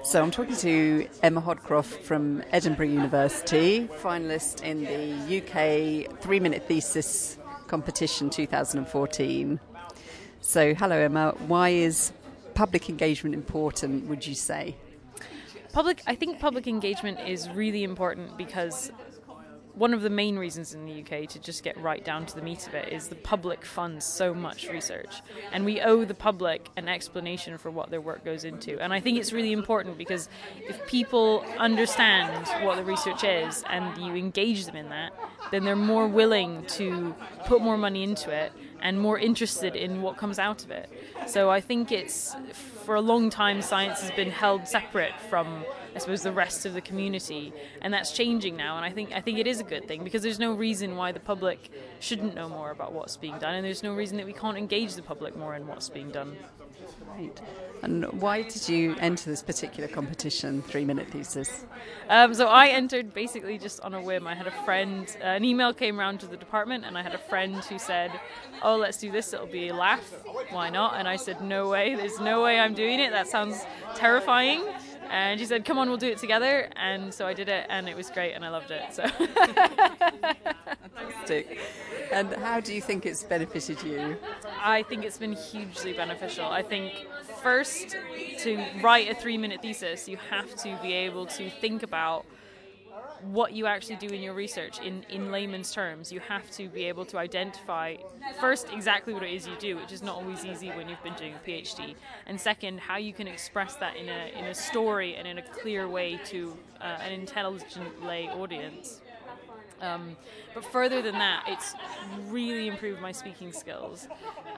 So I'm talking to Emma Hodcroft from Edinburgh University, finalist in the UK 3-minute thesis competition 2014. So hello Emma, why is public engagement important, would you say? I think public engagement is really important because one of the main reasons in the UK, to just get right down to the meat of it, is the public funds so much research. And we owe the public an explanation for what their work goes into. And I think it's really important because if people understand what the research is and you engage them in that, then they're more willing to put more money into it and more interested in what comes out of it. So I think for a long time, science has been held separate from, I suppose, the rest of the community, and that's changing now. And I think it is a good thing because there's no reason why the public shouldn't know more about what's being done, and there's no reason that we can't engage the public more in what's being done. Right. And why did you enter this particular competition, 3-minute thesis? So I entered basically just on a whim. I had a friend, an email came around to the department, and I had a friend who said, "Oh, let's do this, it'll be a laugh, why not?" And I said, "No way, there's no way I'm doing it, that sounds terrifying." And she said, "Come on, we'll do it together." And so I did it, and it was great, and I loved it. So. Fantastic. And how do you think it's benefited you? I think it's been hugely beneficial. I think first, to write a 3-minute thesis, you have to be able to think about what you actually do in your research in layman's terms. You have to be able to identify first exactly what it is you do, which is not always easy when you've been doing a PhD, and second, how you can express that in a story and in a clear way to an intelligent lay audience. But further than that, it's really improved my speaking skills.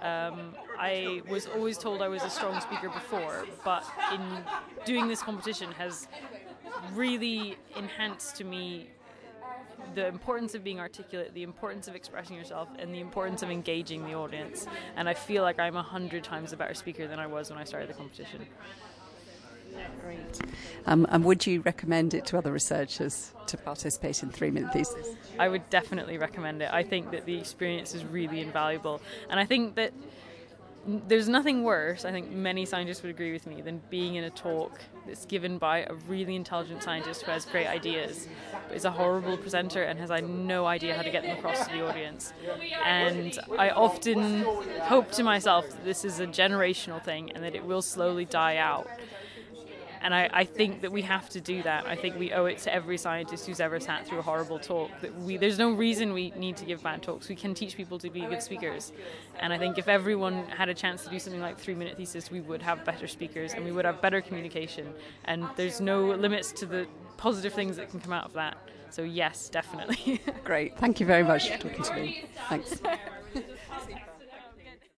I was always told I was a strong speaker before, but in doing this competition has really enhanced to me the importance of being articulate, the importance of expressing yourself, and the importance of engaging the audience. And I feel like I'm 100 times a better speaker than I was when I started the competition. Great. And would you recommend it to other researchers to participate in 3-minute thesis? I would definitely recommend it. I think that the experience is really invaluable. And I think that there's nothing worse, I think many scientists would agree with me, than being in a talk that's given by a really intelligent scientist who has great ideas, but is a horrible presenter and has no idea how to get them across to the audience. And I often hope to myself that this is a generational thing and that it will slowly die out. And I think that we have to do that. I think we owe it to every scientist who's ever sat through a horrible talk. There's no reason we need to give bad talks. We can teach people to be good speakers. And I think if everyone had a chance to do something like 3-minute thesis, we would have better speakers and we would have better communication. And there's no limits to the positive things that can come out of that. So yes, definitely. Great. Thank you very much for talking to me. Thanks.